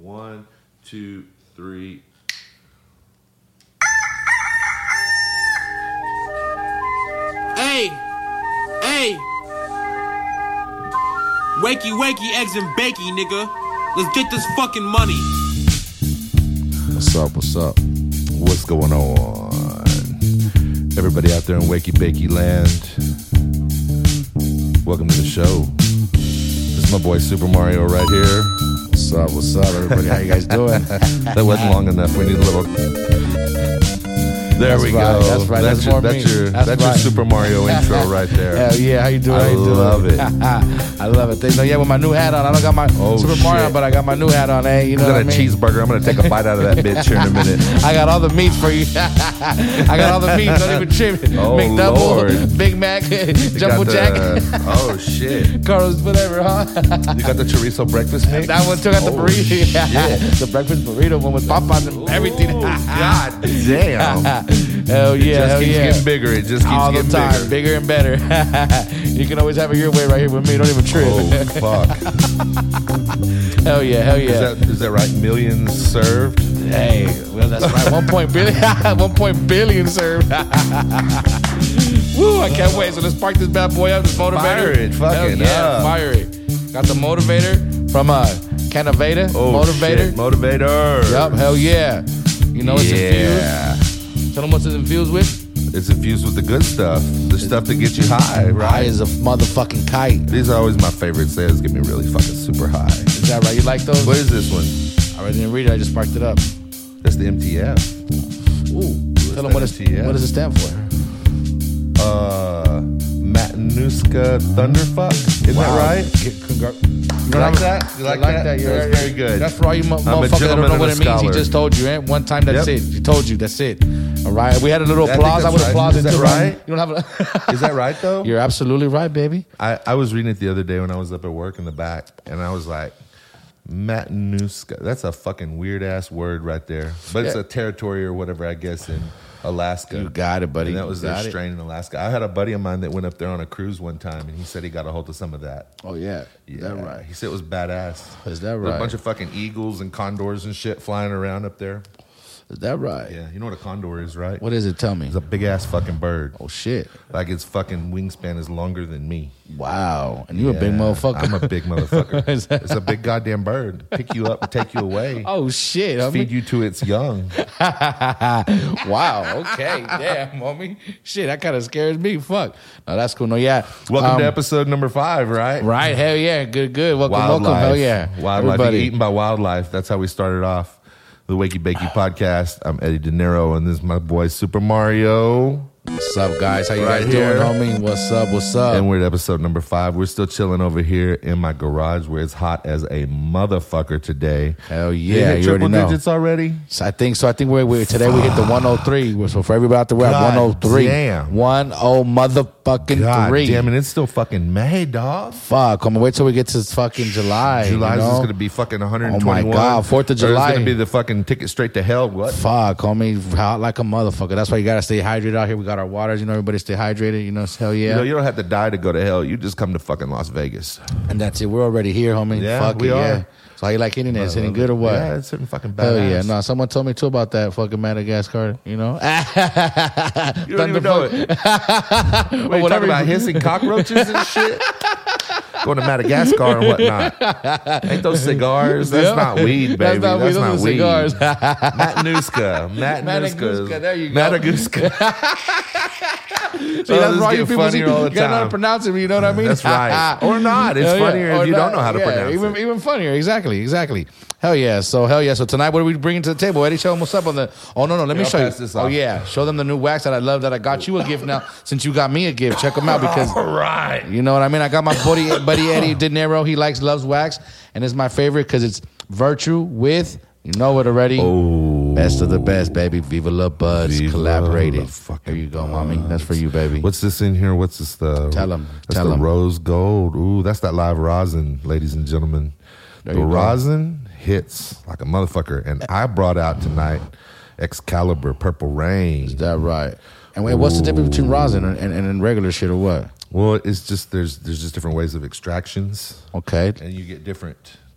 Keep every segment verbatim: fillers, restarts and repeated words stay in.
One, two, three. Hey, hey. Wakey, wakey, eggs and bakey, nigga. Let's get this fucking money. What's up, what's up? What's going on? Everybody out there in Wakey Bakey land, welcome to the show. This is my boy Super Mario right here. What's up, what's up, everybody? How you guys doing? That wasn't long enough. We need a little... There That's we right, go. that's right, That's, that's your, more that's, me. your, That's that's right. your Super Mario intro right there. Hell yeah, how you doing? I How you doing? love it. I love it. They know, yeah, with my new hat on. I don't got my Oh, Super Mario, shit. but I got my new hat on. Hey, you know I got what I a mean? cheeseburger. I'm going to take a bite out of that bitch here in a minute. I got all the meats for you. I got all the meats. Don't even trip. Oh, McDouble, Lord. Big Mac, You Jumbo got Jack, the- Oh, shit. Carlos, whatever, huh? You got the chorizo breakfast mix? That one took out the Oh, burrito. shit. The breakfast burrito one with Popeyes and everything. Ooh, God damn. Hell yeah, It just hell keeps yeah. getting bigger. It just keeps All the getting time, bigger. bigger and better. You can always have it your way right here with me. Don't even trip. Oh, fuck. Hell yeah, hell yeah. Is that, is that right? Millions served? Hey, well, that's right. One point billion. One point billion served. Woo! I can't wait. So let's spark this bad boy up. This motivator. Fire it, fucking Hell yeah, up. fire it. Got the motivator from uh, Canaveda. Oh, motivator. shit. Motivator. Yup. Hell yeah. You know it's yeah. infused. Tell them what's it infused with. It's infused with the good stuff. The stuff that gets you high, High right? as a motherfucking kite. These are always my favorites. They always get me really fucking super high. Is that right? You like those? What is this one? I already didn't read it. I just sparked it up. That's the M T F. Ooh. Tell them that what, it's, M T F? what does it stand for? Uh, Matanuska Thunderfuck. Isn't that right? You You like that? You like that? that? That's You're very good. That's for all you mo- a motherfuckers that don't gentleman know and what a it means. He scholar. just told you, eh? One time, that's Yep. it. He told you, that's it. All right. We had a little I think applause. I that's would right. applaud Is it that too, right? You don't have a. Is that right, though? You're absolutely right, baby. I, I was reading it the other day when I was up at work in the back, and I was like, Matanuska. That's a fucking weird ass word right there. But it's Yeah. a territory or whatever, I guess, in Alaska. You got it, buddy. And that You was their got it. strain in Alaska. I had a buddy of mine that went up there on a cruise one time, and he said he got a hold of some of that. Oh yeah. Yeah, Is that right? He said it was badass. Is that There were right? a bunch of fucking eagles and condors and shit flying around up there. Is that right? Yeah, you know what a condor is, right? What is it? Tell me. It's a big ass fucking bird. Oh shit! Like its fucking wingspan is longer than me. Wow. And you a big Yeah, motherfucker. I'm a big motherfucker. Is that- It's a big goddamn bird. Pick you up and take you away. Oh shit! homie. Feed you to its young. Wow. Okay. Damn, homie. Shit, that kind of scares me. Fuck. No, that's cool. No, yeah. Welcome Um, to episode number five, right? Right. Hell yeah. Good. Good. Welcome. Wildlife. Welcome. Hell yeah. Wildlife. Everybody. Eaten by wildlife. That's how we started off the Wakey Bakey podcast. I'm Eddie De Niro, and this is my boy Super Mario. What's up, guys? How you Right guys here. doing, homie? What's up? What's up? And we're at episode number five. We're still chilling over here in my garage where it's hot as a motherfucker today. Hell Did yeah. you hit You triple already know. digits already? So I think so. I think we're, we're today we hit the one oh three. So for everybody out there, we're at God one oh three. damn. one oh motherfucking God three. damn it, it's still fucking May, dog. Fuck. Come on, wait till we get to fucking July. July you is know? going to be fucking one hundred Oh twenty-one. my God, fourth of Or July. It's going to be the fucking ticket straight to hell. What? Fuck, homie, hot like a motherfucker. That's why you gotta stay hydrated out here. We got our waters, you know. Everybody stay hydrated. You know, hell yeah. You know, you don't have to die to go to hell. You just come to fucking Las Vegas. And that's it. We're already here, homie. Yeah, Fuck we it, are. yeah. So how you like hitting it? It's hitting good or what? Yeah, it's hitting fucking badass. Hell yeah. No, someone told me too about that fucking Madagascar, you know? You don't even know it. What, are you whatever. talking about hissing cockroaches and shit? Going to Madagascar and whatnot. Ain't those cigars? That's Yeah. not weed, baby. That's not weed. Those are weed. cigars. Matanuska. Matanuska. Matanuska, there you go. Matanuska. See, Oh, that's this why get you people see, funnier all the you gotta know how to time. pronounce it, you know what I mean? That's right. Or not. It's Hell yeah. funnier Or if you not. don't know how to Yeah, pronounce even, it. Even funnier. Exactly. Exactly. Hell yeah. So, hell yeah. So, tonight, what are we bringing to the table? Eddie, show them what's up on the... Oh, no, no. Let me I'll show you. pass this Oh, off. yeah. Show them the new wax that I love that I got you a gift now since you got me a gift. Check them out because... All right. You know what I mean? I got my buddy, buddy Eddie De Niro. He likes, loves wax. And it's my favorite because it's Virtue with... You know it already. Oh. Best of the best, baby. Viva La Buds Viva collaborated. la fucking There you go, mommy. That's for you, baby. What's this in here? What's this? The Tell 'em. That's Tell the 'em. rose gold. Ooh, that's that live rosin, ladies and gentlemen. There the you go. rosin hits like a motherfucker. And I brought out tonight Excalibur Purple Rain. Is that right? And wait, what's the difference between rosin and, and, and regular shit or what? Well, it's just there's there's just different ways of extractions, Okay. and you get different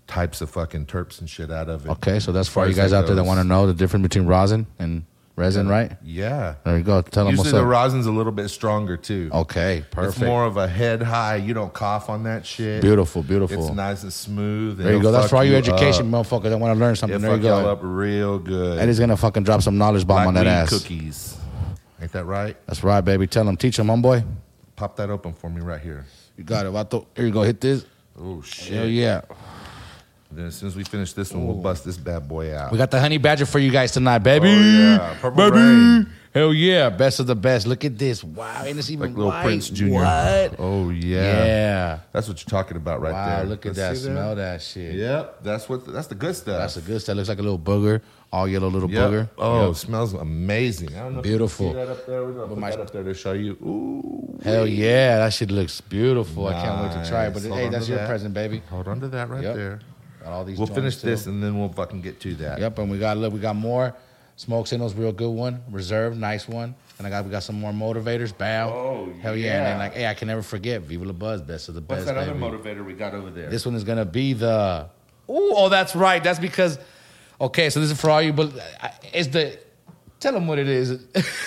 types of fucking terps and shit out of it. Okay, so that's As for far you as guys that out there that goes. want to know the difference between rosin and resin, right? Yeah. There you go. Tell them Usually what's the up. rosin's a little bit stronger too. Okay, perfect. It's more of a head high. You don't cough on that shit. Beautiful, beautiful. It's nice and smooth. There you It'll go. That's fuck for all you you education, up. motherfuckers that want to learn something. It'll There you fuck y'all go. up real good. Eddie's gonna fucking drop some knowledge bomb Black on that weed ass. cookies. Ain't that right? That's right, baby. Tell them, teach them, homeboy. Pop that open for me right here. You got it. Vato. Here you go. Hit this. Oh shit. Hell yeah. Then as soon as we finish this one, we'll bust this bad boy out. We got the honey badger for you guys tonight, baby. Oh, yeah. Purple baby. Rain. Hell yeah. Best of the best. Look at this. Wow. Ain't this even Like little white? Prince Junior What? Oh yeah. Yeah. That's what you're talking about right Wow. there. Look at Let's that. see Smell that shit. Yep. That's what. That's the good stuff. That's a good stuff. Looks like a little booger. All yellow little Yep. booger. Oh, Yep. smells amazing. I don't know Beautiful. If you can see that up there. We're gonna put my- that up there to show you. Ooh. Hell yeah. That shit looks beautiful. I can't wait to try it. But Nice. Hold hey, on that's to your that. present, baby. Hold on to that right Yep. there. Got all these We'll joints, finish too. this and then we'll fucking get to that. Yep, and we got look, we got more smoke signals, real good one, reserve, nice one, and I got we got some more motivators, bow. Oh, hell yeah! And then yeah. like, hey, I can never forget, Viva La Buzz, best of the What's best, that other baby. motivator we got over there? This one is gonna be the. Ooh, oh, that's right. That's because. Okay, so this is for all you, but it's the. Tell them what it is.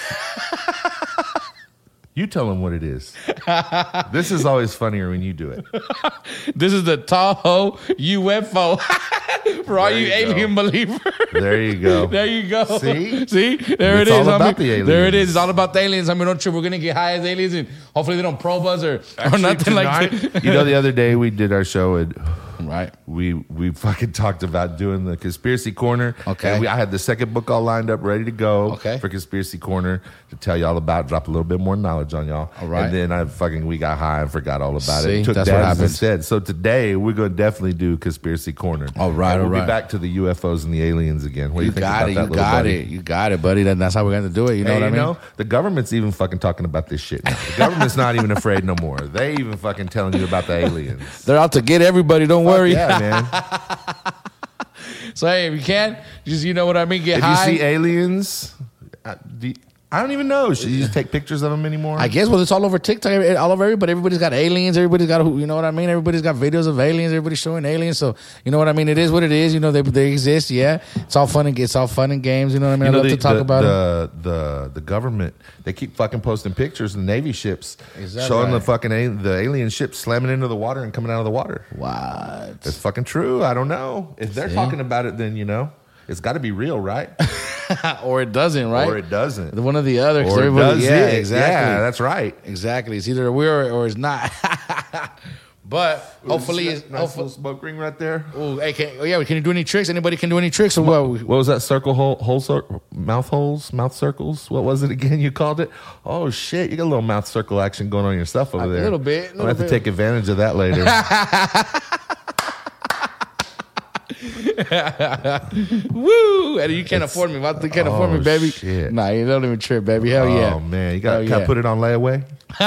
You tell them what it is. This is always funnier when you do it. This is the Tahoe U F O for all There you, you alien go. believers. There you go. There you go. See? See? There It's it is. all about homie. the aliens. There it is. It's all about the aliens. I mean, don't trip. We're going to get high as aliens and hopefully they don't probe us or, or Actually, nothing like tonight- that. You know, the other day we did our show and Right. we we fucking talked about doing the conspiracy corner. Okay. And we, I had the second book all lined up, ready to go. Okay. For conspiracy corner to tell y'all about, drop a little bit more knowledge on y'all. All right. And then I fucking we got high and forgot all about See? it. Took That's what Dad's happens. instead. So today we're gonna definitely do conspiracy corner. All right, And all we'll right. be back to the U F Os and the aliens again. What do You you, think got about it. that, You little got buddy? it. You got it, buddy. That, that's how we're going to do it. You know Hey, what I you mean? know, the government's even fucking talking about this shit now. The government's not even afraid no more. They even fucking telling you about the aliens. They're out to get everybody. Don't worry. Yeah, man. So, hey, if you can, just, you know what I mean? Get If high. you see aliens, uh, do you- I don't even know. Should you just take pictures of them anymore? I guess, well, it's all over TikTok, every- all over everybody. Everybody's got aliens. Everybody's got, who- you know what I mean? Everybody's got videos of aliens. Everybody's showing aliens. So, you know what I mean? It is what it is. You know, they they exist. Yeah, it's all fun and it's all fun and games. You know what I mean? You know, I love the, to talk the, about it. the, the the government. They keep fucking posting pictures of the Navy ships Is that showing the right? fucking a, the alien ships slamming into the water and coming out of the water. What? It's fucking true. I don't know if they're See? talking about it. Then you know, it's got to be real, right? Or it doesn't, right? Or it doesn't. One or the other. 'cause Or it everybody- does yeah, it. exactly. Yeah, that's right. Exactly. It's either we're or it's not. But hopefully, Nice it's, little hopefully. smoke ring right there. Ooh, hey, can, oh yeah, can you do any tricks? Anybody can do any tricks or what? What was that circle hole, hole cir- mouth holes, mouth circles? What was it again? You called it? Oh shit! You got a little mouth circle action going on yourself over A there. little bit, I'm little gonna have to bit. take advantage of that later. Woo! Eddie, you can't afford me. You can't afford me, Oh, baby. shit. Nah, you don't even trip, baby. Hell yeah. Oh man, you got Hell can I yeah. put it on layaway?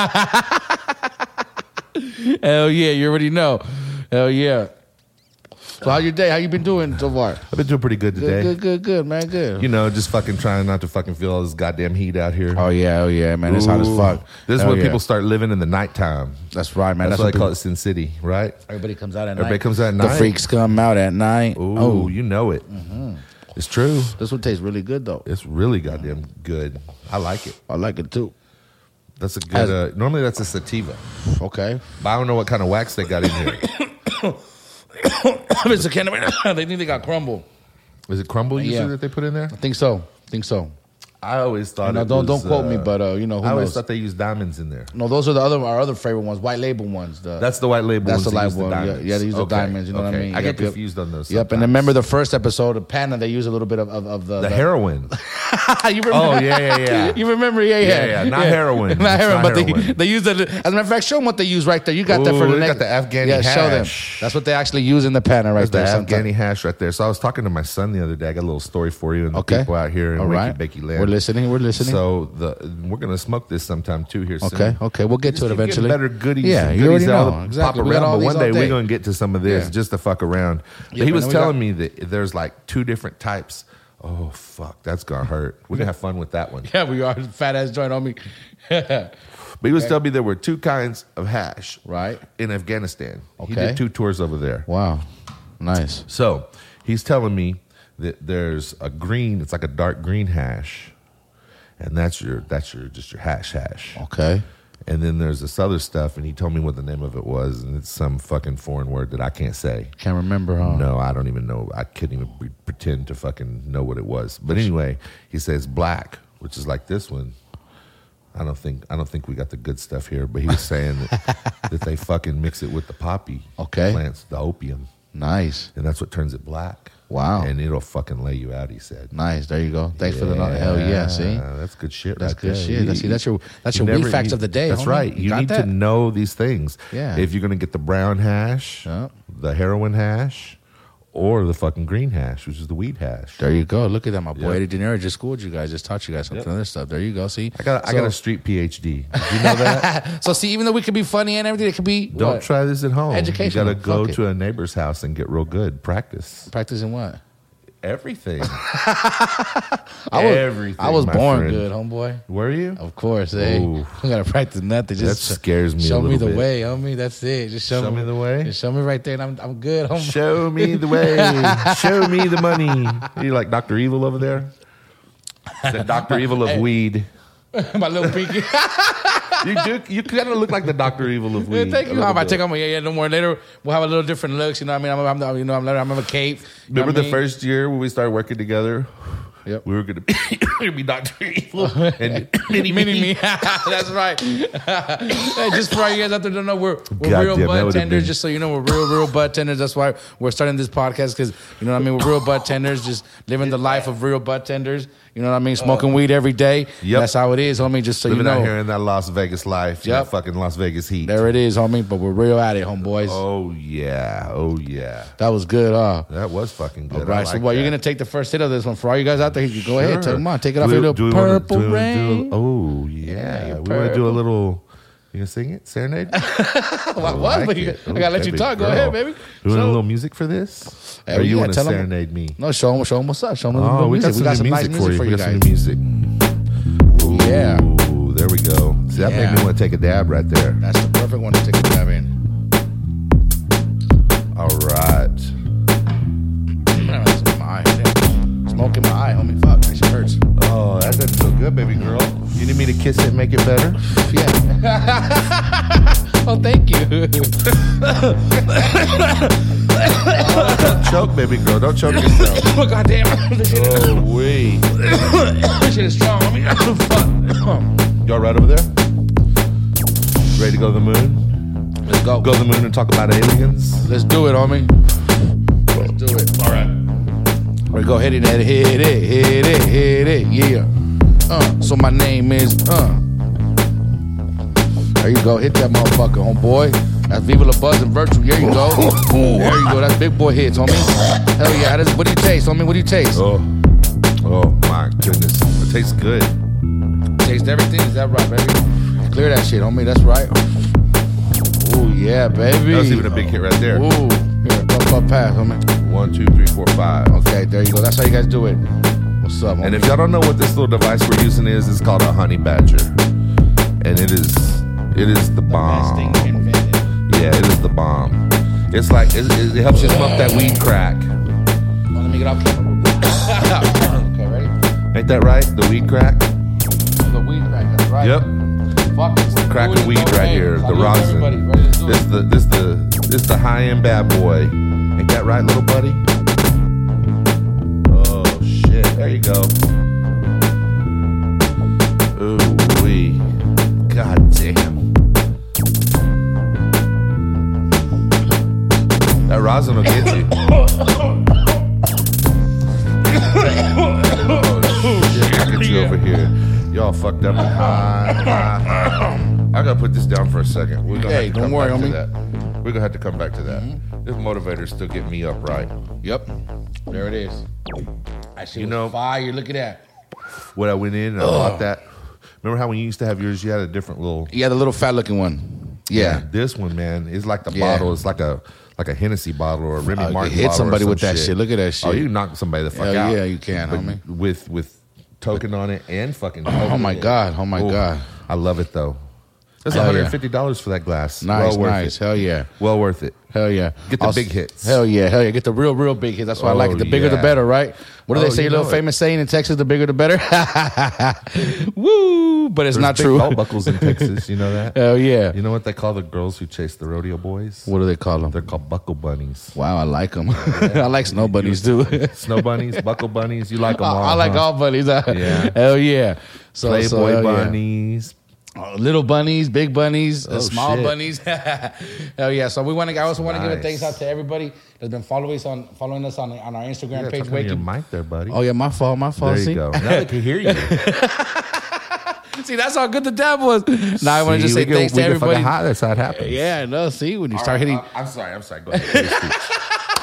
Hell yeah, you already know. Hell yeah. So how your day? How you been doing so far? I've been doing pretty good Good, today. good, good, good, man. Good. You know, just fucking trying not to fucking feel all this goddamn heat out here. Oh yeah, oh yeah, man. It's hot as Ooh. fuck. This is Hell when yeah. people start living in the nighttime. That's right, man. That's, That's, why what they call people- it Sin City, right? Everybody comes out at Everybody night. comes out at The night. freaks come out at night. Ooh, Oh, you know it. It's true. this one tastes really good though. It's really goddamn good. I like it. I like it too. That's a good. Has- Uh, normally that's a sativa, Okay. but I don't know what kind of wax they got in here. It's a can of, they think they got crumble. Is it crumble usually Yeah. that they put in there? I think so. I think so. I always thought. No, it don't was, don't quote me, uh, but uh, you know who I always knows. thought they used diamonds in there. No, those are the other our other favorite ones, white label ones. The, That's the white label. That's ones the that live use the one. Yeah, diamonds. yeah, they use the Okay, diamonds. You know what I okay. mean? I Yep, get yep. confused on those. Yep, and sometimes. remember the first episode of Panda? They use a little bit of of, of the, the heroin. you remember? Oh yeah, yeah, yeah. You remember? Yeah, yeah, Yeah, yeah, not heroin. not It's heroin, not but heroin. they they use the. As a matter of fact, show them what they use right there. You got that for Ooh, the they next. got the Afghani Yeah, show them. hash. That's what they actually use in the Panda right There's there. the sometime. Afghani hash right there. So I was talking to my son the other day. I got a little story for you and the Okay. people out here in All Wakey right. Bakey Land. We're listening. We're listening. So the we're gonna smoke this sometime too here soon. Okay, okay, we'll get Just to it keep getting eventually. Better goodies. Yeah, and you goodies already that'll know. Exactly. Pop We got around, all but these one all day day. we're gonna get to some of this Yeah. just to fuck around. But Yep, he was and then we telling got- me that there's like two different types. Oh fuck, that's gonna hurt. We're gonna have fun with that one. Yeah, we are fat ass joint on me. But he was telling me there were two kinds of hash Right. in Afghanistan. He Okay. did two tours over there. Wow. Nice. So he's telling me that there's a green. It's like a dark green hash, and that's your that's your just your hash hash. Okay. And then there's this other stuff, and he told me what the name of it was, and it's some fucking foreign word that I can't say. Can't remember, huh? No, I don't even know. I couldn't even pre- pretend to fucking know what it was. But anyway, he says black, which is like this one. I don't think I don't think we got the good stuff here, but he was saying that, that they fucking mix it with the poppy Okay. plants, the opium, Nice. and that's what turns it black. Wow. And it'll fucking lay you out, he said. Nice. There you go. Thanks for the knowledge. Hell yeah. See? That's good shit. That's right good there. shit. That's, see, that's your that's your You weed never- facts you- of the day. That's homie. right. You, got need that? to know these things. Yeah. If you're gonna get the brown hash, Yeah. the heroin hash, or the fucking green hash, which is the weed hash. There you go. Look at that. My boy Yep. Eddie De Niro just schooled you guys. Just taught you guys something Yep. other stuff. There you go. See? I got I So- got a street P H D. Did you know that? So see, even though we could be funny and everything, it could be Don't what? try this at home. Educational. You got to go Fuck it. to a neighbor's house and get real good. Practice Practicing what? everything. I was, Everything. I was my born friend. good, homeboy. Were you? Of course, eh? Ooh. I gotta practice nothing. Just That scares me a Show me little the bit. way, homie. That's it. Just show, Show me the way? Just show me right there, and I'm I'm good, homie. Show me the way. Show me the money. You like Doctor Evil over there? The Doctor Evil of Hey. weed. My little pinky. You do. You kind of look like the Doctor Evil of Yeah, weed. thank a you. little How I bit. take on my yeah, yeah, no more. Later we'll have a little different looks. You know what I mean? I'm, I'm, you know, I'm, I'm a cape. You know Remember what I the mean? first year when we started working together? Yep. We were gonna be, we were gonna be Doctor Evil and Mini Mini Me. me. That's right. Hey, just for all you guys out there don't know, we're, we're God real damn, that butt would've tenders. been- Just so you know, we're real, real butt tenders. That's why we're starting this podcast because, you know what I mean? We're real butt tenders, just living the life of real butt tenders. You know what I mean? Smoking weed every day. Yep. That's how it is, homie. Just so Living you out know. here in that Las Vegas life, Yep. that fucking Las Vegas heat. There it is, homie. But we're real at it, homeboys. Oh yeah, oh yeah, That was good, huh? that was fucking good. All right, I so like what, you're that. going to take the first hit of this one. For all you guys out there, you go ahead. Sure. Take, come on, take it off Do your we- little do we wanna- purple do we wanna do a- rain. oh Yeah, yeah, your we want to do a purple. little. You gonna sing it, serenade? What, I what? like But you- it. I got to let you baby talk. Go girl. ahead, baby. You want a So- little music for this, Hey, or you yeah, want to tell 'em- serenade me? No, show them, show them what's up. Show them the Oh, new we music. got some new music nice for you. for We you got some guys. new music. Ooh, Yeah. there we go. See, that Yeah. made me want to take a dab right there. That's the perfect one to take a dab in. All right. That's in my eye. Damn. Smoke in my eye, homie. Fuck, that shit hurts. Oh, that doesn't feel good, baby girl. You need me to kiss it and make it better? Yeah. Oh, thank you. Don't choke, baby girl. Don't choke yourself. Oh, goddamn. This shit, Oh, wait. this shit is strong, homie. Fuck. Y'all right over there? Ready to go to the moon? Let's go. Go to the moon and talk about aliens? Let's do it, homie. Let's do it. All right. We go hit it, hit it, hit it, hit it, hit it, yeah. Uh, so my name is, uh. There you go, hit that motherfucker, homeboy. That's Viva La Buzz and Virtue. There you go. There you go. That's big boy hits, homie. Hell yeah. That's, what do you taste, homie? What do you taste? Oh, oh my goodness. It tastes good. Taste everything? Is that right, baby? Clear that shit, homie. That's right. Ooh, yeah, baby. That was even a big hit right there. Ooh. Here, bump up pass, homie. One, two, three, four, five. Okay, there you go. That's how you guys do it. What's up, homie? And if y'all don't know what this little device we're using is, it's called a honey badger. And it is, it is the bomb. Yeah, it is the bomb. It's like, it, it helps you smoke that weed crack. Oh, let me get off camera. Okay, ready? Ain't that right? The weed crack? The weed crack, that's right. Yep. Fuck it. The crack of weed right here. The Salute everybody. rosin. Ready, let's do This it. the this the this the high end bad boy. Ain't that right, little buddy? Oh shit! There you go. Ooh wee! God damn! That rosin will get you. Oh shit! Look at you over here. Y'all fucked up and high, high, high. I gotta put this down for a second. We're gonna Hey, have to don't come worry, back to homie. that. We're gonna have to come back to that. This motivator's still getting me up right. Yep. There it is. I see You you know- know, fire. Look at that. When I went in and I bought that. Remember how when you used to have yours, you had a different little. Yeah, the little fat looking one. Yeah. This one, man, is like the Yeah. bottle. It's like a like a Hennessy bottle or a Remy Uh, you Martin hit bottle or somebody some with that shit. Look at that shit. Oh, you can knock somebody the fuck Hell out. yeah, you can, But homie. With with token on it and fucking. Oh my God. Oh my Ooh, God. I love it though. That's Hell one yeah. hundred fifty dollars for that glass. Nice, well worth nice. it. Hell yeah. Well worth it. Hell yeah. Get the Also- big hits. Hell yeah. Hell yeah. Get the real, real big hits. That's why I like it. Oh, The bigger the yeah. better, right? What do Oh, they say? you A little know it. famous saying in Texas, the bigger the better. Woo! But it's There's not big true. belt buckles in Texas. You know that? Hell yeah. You know what they call the girls who chase the rodeo boys? What do they call them? They're called buckle bunnies. Wow, I like them. I like snow bunnies too. Snow bunnies, buckle bunnies. You like them all? I like huh? all bunnies. Yeah. Hell yeah. So, Playboy so, hell yeah. bunnies. Oh, little bunnies, big bunnies, uh, Oh, small shit. bunnies. Hell yeah! So we want to. I also want to give a Nice. thanks out to everybody that's been following us on following us on on our You Instagram gotta page. talk into your Waking. mic there, buddy. Oh yeah, my fault, my fault. there you See, go. Now they can hear you. see, that's how good the dab was. Now I want to just See, say we get- thanks we to get fucking everybody. hot. That's how it happens. Yeah, no. See, when you All start right, hitting, I- I'm sorry. I'm sorry. Go ahead. Please speak.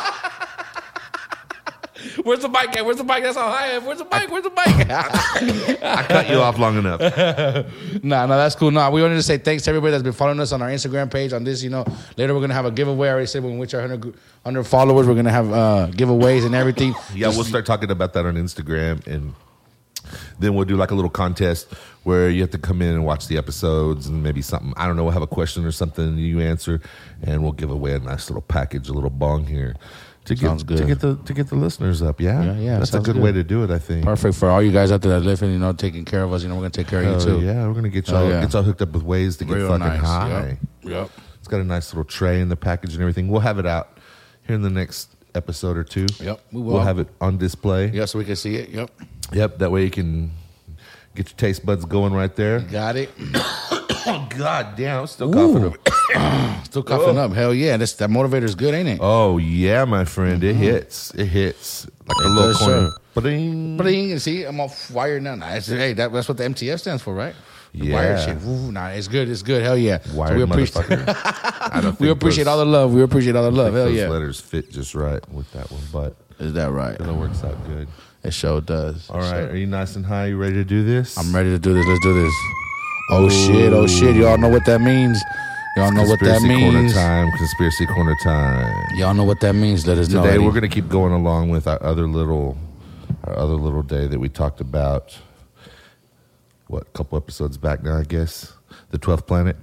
where's the mic at? Where's the mic? That's how high I am. Where's the mic? Where's the mic? I cut you off long enough. Nah, no, that's cool. No, we wanted to say thanks to everybody that's been following us on our Instagram page. On this, you know, later we're gonna have a giveaway. I already said when we reach our one hundred, one hundred followers, we're gonna have uh, giveaways and everything. Yeah, we'll start talking about that on Instagram, and then we'll do like a little contest where you have to come in and watch the episodes, and maybe something, I don't know, we'll have a question or something you answer, and we'll give away a nice little package, a little bong here to get Sounds good. to get the to get the listeners up. Yeah, Yeah, yeah, that's a sounds good, good. way to do it. I think. Perfect for all you guys out there that live and you know taking care of us. You know, we're gonna take care Hell of you too. yeah, we're gonna get Hell y'all yeah. get y'all hooked up with ways to get Real fucking nice. high. Yep. Yep. It's got a nice little tray in the package and everything. We'll have it out here in the next episode or two. Yep, we will. We'll have it on display. Yeah, so we can see it. Yep. Yep, that way you can get your taste buds going right there. Got it. Oh, God damn, I'm still coughing. up. Still coughing up. Hell yeah. That's, that motivator's good, ain't it? Oh, yeah, my friend. It hits. It hits. Like a It little does, corner. sir. Ba-ding. Bling, see, I'm all wired now. Nah, it's, hey, that, that's what the M T F stands for, right? The Yeah. Wired shit. Ooh, nah, it's good. It's good. Hell yeah. Wired so we appreciate, motherfucker. I don't we think appreciate those- all the love. We appreciate all the I love. think Hell those yeah. letters fit just right with that one, but Is that right? it works out good. It sure does. All right, are you nice and high? You ready to do this? I'm ready to do this. Let's do this. Oh shit! Oh shit! Y'all know what that means. Y'all know what that Conspiracy corner means. time. Conspiracy corner time. Y'all know what that means. Let us know. Today Eddie. we're going to keep going along with our other little, our other little day that we talked about. What, a couple episodes back now, I guess. The twelfth planet.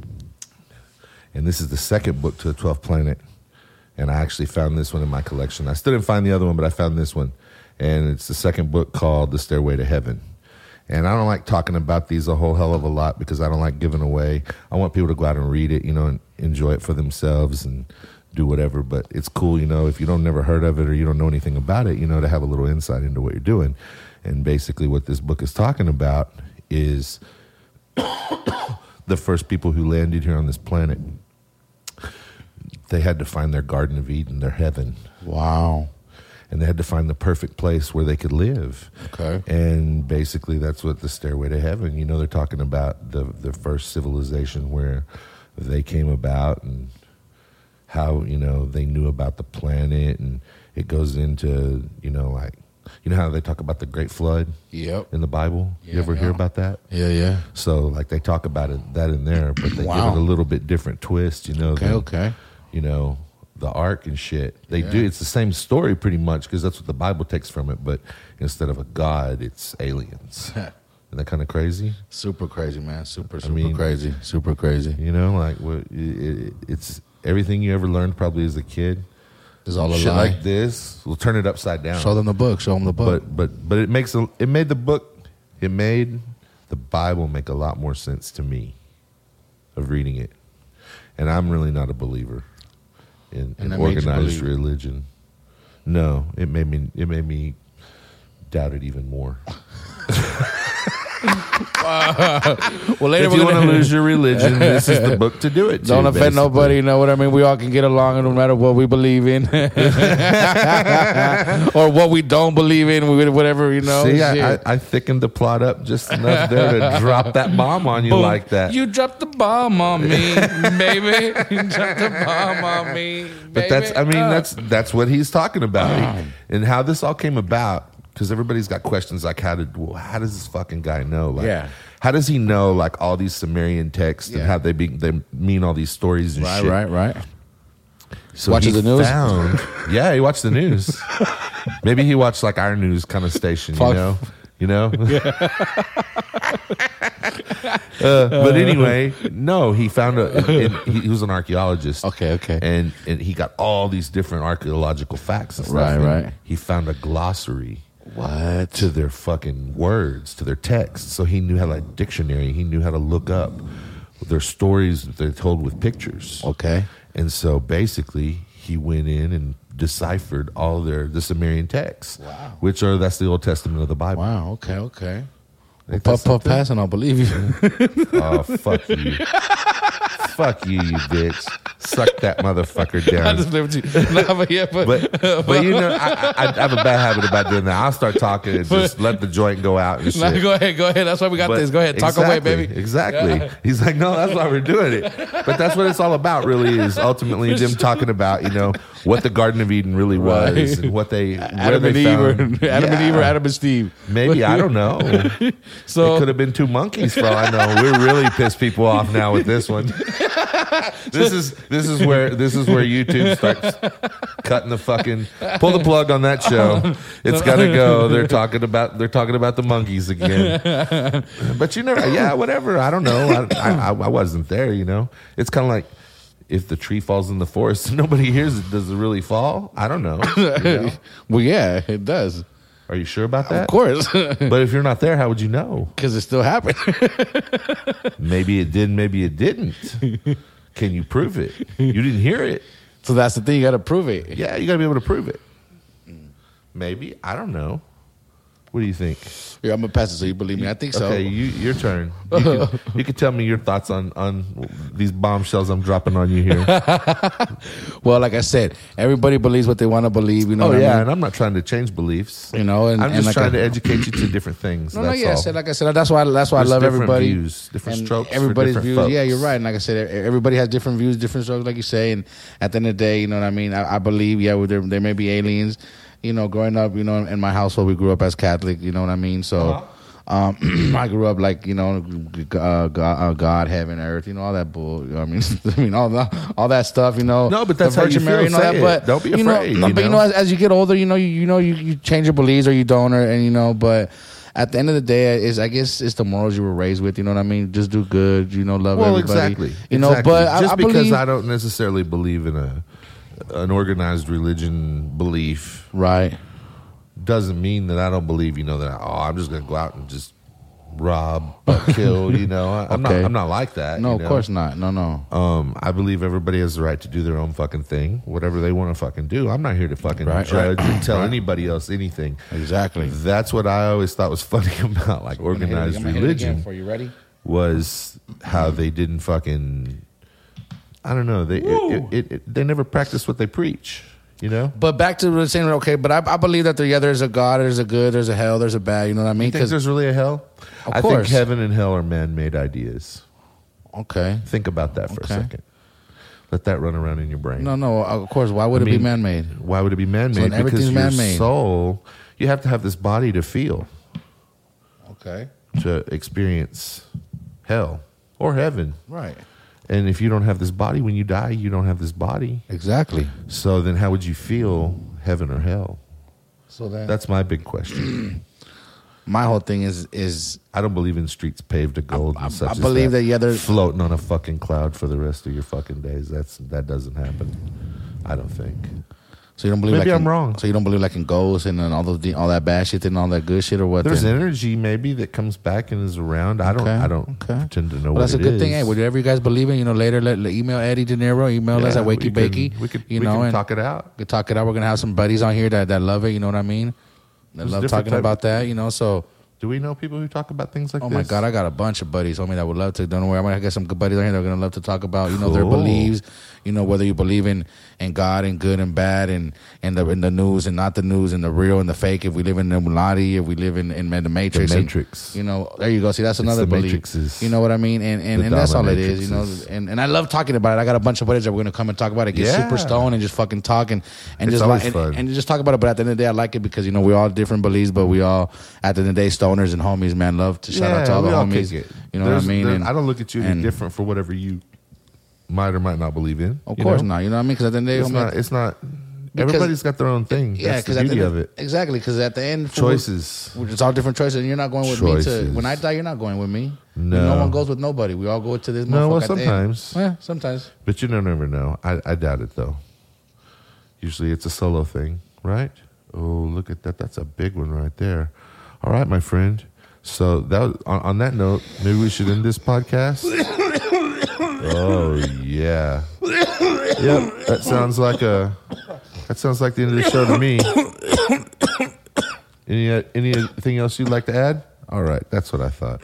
And this is the second book to the twelfth planet. And I actually found this one in my collection. I still didn't find the other one, but I found this one. And it's the second book called The Stairway to Heaven. And I don't like talking about these a whole hell of a lot because I don't like giving away. I want people to go out and read it, you know, and enjoy it for themselves and do whatever. But it's cool, you know, if you don't never heard of it or you don't know anything about it, you know, to have a little insight into what you're doing. And basically what this book is talking about is the first people who landed here on this planet. They had to find their Garden of Eden, their heaven. Wow. And they had to find the perfect place where they could live. Okay. And basically that's what the Stairway to Heaven, you know, they're talking about the the first civilization where they came about and how, you know, they knew about the planet, and it goes into, you know, like, you know how they talk about the Great Flood Yep. in the Bible? Yeah, you ever yeah. hear about that? Yeah. Yeah. So like they talk about it that in there, but they Wow. give it a little bit different twist, you know. Okay. than, Okay. You know, the ark and shit. They Yeah. do. It's the same story pretty much because that's what the Bible takes from it. But instead of a god, it's aliens. Isn't that kind of crazy? Super crazy, man. Super, super mean- crazy. Super crazy. You know, like what? It, it, it's everything you ever learned probably as a kid. It's all a Shit lie. like this. We'll turn it upside down. Show them the book. Show them the book. but but but it makes a, it made the book. It made the Bible make a lot more sense to me of reading it, and I'm really not a believer in, And in that made you organized believe. religion. No, it made me it made me doubt it even more. well, later If we're you want gonna to lose your religion, this is the book to do it. Don't to, offend basically. nobody. You know what I mean? We all can get along no matter what we believe in or what we don't believe in, we- whatever, you know. See, Shit. I, I, I thickened the plot up just enough there to drop that bomb on you Boom. like that. You dropped the bomb on me, baby. You dropped the bomb on me, baby. But that's, I mean, Uh. that's that's what he's talking about, He- and how this all came about. Because everybody's got questions like, how did, well, how does this fucking guy know? Like, Yeah. how does he know like all these Sumerian texts and Yeah. how they be, they mean all these stories and right, shit? right, right. So Watches he the news? Found, yeah, he watched the news. Maybe he watched like our news kind of station, you Fuck. know, you know. Uh, but anyway, no, he found a. And he, he was an archaeologist. Okay, okay. And and he got all these different archaeological facts and stuff. Right, and right. He found a glossary. What? To their fucking words, to their text. So he knew how, like, dictionary. He knew how to look up their stories that they're told with pictures. Okay. And so basically, he went in and deciphered all their the Sumerian texts, wow. which are that's the Old Testament of the Bible. Wow. Okay. Okay. Ain't Puff, that puff, something? pass, and I'll believe you. Oh, fuck you. Fuck you, you bitch. Suck that motherfucker down. I just live with you. No, but yeah, but, But, but you know, I, I, I have a bad habit about doing that. I'll start talking and just let the joint go out and shit. no, go ahead, go ahead. That's why we got But this. Go ahead, talk exactly, away, baby. Exactly. Yeah. He's like, no, that's why we're doing it. But that's what it's all about, really, is ultimately them talking about, you know, what the Garden of Eden really was Right. and what they, where Adam they and Eve, or, found. Adam and Eve, or Yeah. Adam and Steve. Maybe, I don't know. So It could have been two monkeys for all I know. We're really pissed people off now with this one. This is this is where this is where YouTube starts cutting the fucking pull the plug on that show. It's gotta go. They're talking about they're talking about the monkeys again. But you know, yeah, whatever. I don't know. I I, I wasn't there. You know, it's kind of like if the tree falls in the forest, and nobody hears it. Does it really fall? I don't know. You know? well, yeah, it does. Are you sure about that? Of course, But if you're not there, how would you know? because it still happened. Maybe it did, maybe it didn't. Can you prove it? You didn't hear it. So that's the thing. You got to prove it. Yeah, you got to be able to prove it. Maybe. I don't know. What do you think? Yeah, I'm a pastor, so you believe me? I think so. Okay, you, your turn. You can, you can tell me your thoughts on, on these bombshells I'm dropping on you here. Well, like I said, everybody believes what they want to believe. You know Oh, what yeah, I mean? and I'm not trying to change beliefs. You know, and I'm and just like trying I, to educate you to different things. No, no, That's yeah. I all. said, like I said, that's why that's why There's I love different everybody. views, different And strokes for everybody's different views. folks. Yeah, you're right. And like I said, everybody has different views, different strokes, like you say. And at the end of the day, you know what I mean. I, I believe, yeah, there there may be aliens. You know, growing up, you know, in my household, we grew up as Catholic. You know what I mean. So. Uh-huh. Um, I grew up like, you know, uh, God, uh, God, heaven, earth, you know, all that bull. You know what I mean, I mean, all that, all that stuff. You know, No, but that's the how you Virgin Mary feel. and all Say that. it. But Don't be you know, afraid, no, you but you know? know, as, as you get older, you know, you, you know, you, you change your beliefs or you don't, or and you know, but at the end of the day, is I guess it's the morals you were raised with. You know what I mean? Just do good. You know, love Well, everybody. exactly. You know, exactly. but I, just I because believe, I don't necessarily believe in a an organized religion belief right. doesn't mean that I don't believe. You know that oh, I'm just gonna go out and just rob, kill. You know, I, I'm Okay. not. I'm not like that. No, you of know? course not. No, no. Um, I believe everybody has the right to do their own fucking thing, whatever they want to fucking do. I'm not here to fucking Right, judge right. and tell Right. anybody else anything. Exactly. That's what I always thought was funny about like organized I'm gonna hit it again religion for you. Ready? was how they didn't fucking. I don't know. They it, it, it, it, they never practice what they preach. You know. But back to the saying, okay, but I, I believe that there, yeah, there's a God, there's a good, there's a hell, there's a bad. You know what I mean? You think there's really a hell? Of I course. think heaven and hell are man-made ideas. Okay. Think about that for Okay. a second. Let that run around in your brain. No, no. Of course. Why would I it be mean, man-made? Why would it be man-made? So then because everything's your man-made. soul, you have to have this body to feel, Okay. to experience hell or heaven. Right. And if you don't have this body, when you die, you don't have this body. Exactly. So then how would you feel heaven or hell? So then That's my big question. my whole thing is is I don't believe in streets paved to gold I- and such I as believe that, yeah, there's- floating on a fucking cloud for the rest of your fucking days. That's that doesn't happen. I don't think. so you don't believe Maybe like I'm in, wrong. So you don't believe like in ghosts and then all those de- all that bad shit and all that good shit or what? There's then? energy maybe that comes back and is around. I don't. Okay, I don't okay. pretend to know Well, what that's a it good is. thing. Hey, whatever you guys believe in, you know, later let, let email Eddie De Niro, email us Yeah, at we Wakey can- Bakey. We could. you we know, can and talk it out. we could talk it out. We're gonna have some buddies on here that, that love it. You know what I mean? That There's love different talking type- about that. You know, so. Do we know people who talk about things like Oh this? my God, I got a bunch of buddies, homie, that would love to. Don't worry, I'm gonna get some good buddies on here that are gonna love to talk about, you know, their Cool. beliefs, you know, whether you believe in, in God and good and bad and and the in the news and not the news and the real and the fake. If we live in the Illuminati, if we live in, in the Matrix, The and, Matrix. you know, there you go. See, that's another the belief. Matrix is you know what I mean? And and, the and that's all it is, you know. dominatrix is- And and I love talking about it. I got a bunch of buddies that we're gonna come and talk about it, get Yeah. super stoned and just fucking talk and, and It's just always like, fun. and, and just talk about it. But at the end of the day, I like it because you know we all different beliefs, but we all at the end of the day stoners and homies, man. Love to shout out to all we the all homies. kick it. You know There's- what I mean? there- And- I don't look at you any and- different for whatever you might or might not believe in. Of you course know? not. You know what I mean? Because at the end of the day, It's homie, not. It's not. Because- Everybody's got their own thing. Yeah, That's because the at the beauty end, of it. exactly. Because at the end, for- Choices. It's all different choices, and you're not going with me Choices. to. When I die, you're not going with me. No. no one goes with nobody. We all go to this. No, well, motherfucker at the end. sometimes. Yeah, sometimes. But you don't never know. I, I doubt it, though. Usually it's a solo thing, right? Oh, look at that. That's a big one right there. All right, my friend. So that was, on, on that note, maybe we should end this podcast. Oh, yeah. Yep, that sounds like a... That sounds like the end of the show to me. Any uh, anything else you'd like to add? All right, that's what I thought.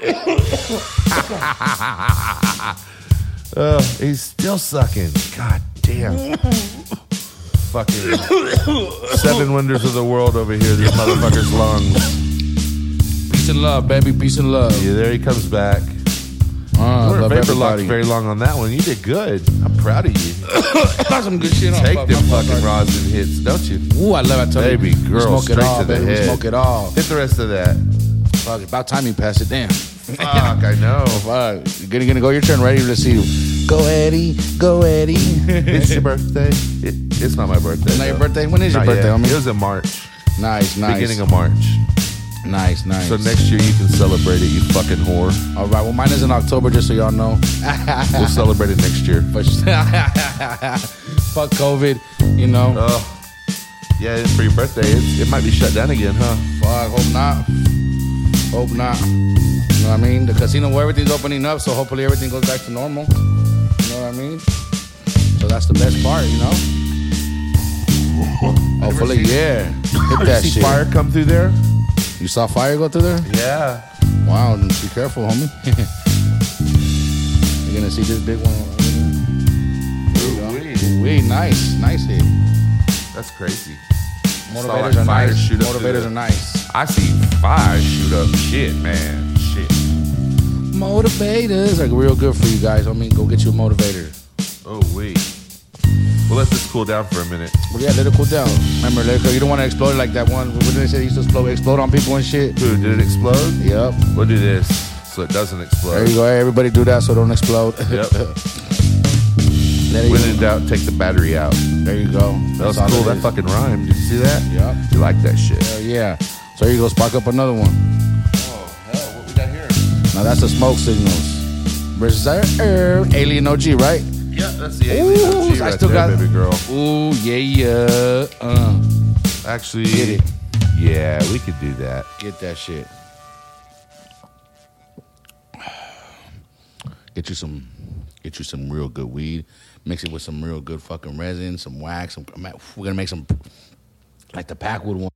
Oh, he's still sucking. God damn. Fucking seven wonders of the world over here. This motherfucker's lungs. Peace and love, baby. Peace and love. Yeah, there he comes back. Uh, You weren't love vapor locked everybody. very long on that one. You did good. I'm proud of you. Got some good shit on. Take Fuck, them my fault, fucking sorry. rosin hits, don't you? Ooh, I love it. I tell Baby you. girl, we smoke straight it all, to the baby. head. We smoke it all. Hit the rest of that. Fuck, about time you pass it. Damn. Fuck, I know. Fuck. You're gonna, gonna go your turn. Ready to see you. Go Eddie. Go Eddie. It's your birthday. It, it's not my birthday. It's not your though. birthday? When is your Not birthday, yet. homie? It was in March. Nice, nice. Beginning of March. Nice, nice. So next year you can celebrate it, you fucking whore. All right. Well, mine is in October, just so y'all know. We'll celebrate it next year. But fuck COVID, you know. Oh, yeah, it's for your birthday. It, it might be shut down again, huh? Fuck, hope not. Hope not. You know what I mean? The casino where everything's opening up, so hopefully everything goes back to normal. You know what I mean? So that's the best part, you know? Hopefully, yeah. Hit You that see shit. fire come through there? You saw fire go through there? Yeah. Wow, then be careful, homie. You're gonna see this big one. Ooh-wee. Wee, nice, nice hit. That's crazy. Motivators Saw are that fire nice. shoot up through Motivators the- are nice. I see fire shoot up. Shit, man. Shit. Motivators are real good for you guys. I mean, go get you a motivator. Oh, wait. We'll let this cool down for a minute. Well, yeah, let it cool down. Remember, let it go. You don't want to explode like that one. What did they say? They used to explode, explode on people and shit. Dude, did it explode? Yep. We'll do this so it doesn't explode. There you go. Hey, everybody do that so it don't explode. Yep. Let it When go. in doubt, take the battery out. There you go. That was That's all cool. it That is. fucking rhymed. Did you see that? Yep. You like that shit? Hell yeah. So here you go. Spark up another one. Oh, hell. What we got here? Now that's the smoke signals. Versus uh, Alien O G, right? Yeah, that's the alien Ooh, O G I right still there, got- baby girl. Ooh, yeah, yeah. Uh, Actually, Get it. yeah, we could do that. get that shit. Get you some, get you some real good weed. Mix it with some real good fucking resin, some wax. Some, we're gonna make some like the Packwood one.